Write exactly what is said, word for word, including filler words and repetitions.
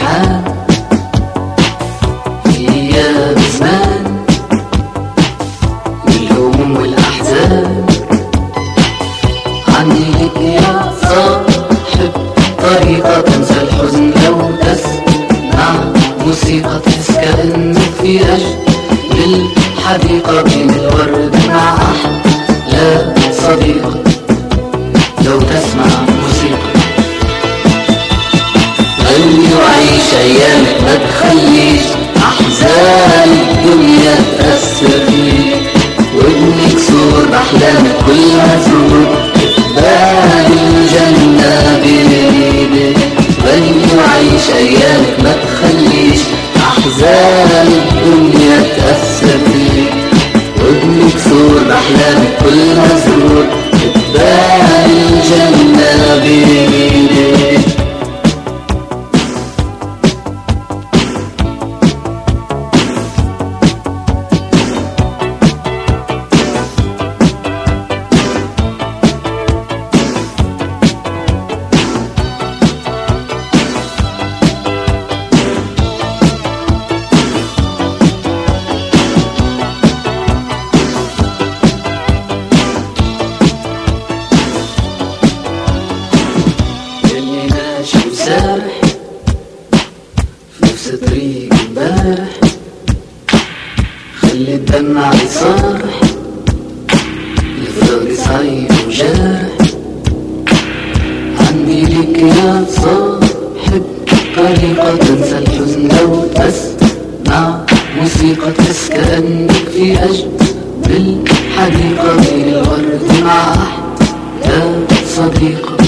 الحال في أيام زمان والهموم والأحزان. عندي لك يا صاحب طريقة تنسى الحزن لو تسمع موسيقى تحس كأنك في أجل الحديقة بين الورد مع أحلى صديقة. لو تسمع موسيقى خلي وعيش أيامك، ما تخليش أحزان الدنيا تأثر فيك، وابنك صور بأحلامك كلها زور تبان الجنة بإيدك. خلي وعيش أيامك، ما تخليش أحزان الدنيا تأثر فيك، وابنك صور بأحلامك كلها زور تبان الجنة بإيدك. سارح في نفس طريق امبارح، خلي الدمع يصارح الفراق صعيب وجارح. عندي لك يا صاحب طريقة تنسى الحزن لو تسمع موسيقى تحس كأنك في أجمل الحديقة بين الورد مع أحلى صديقة.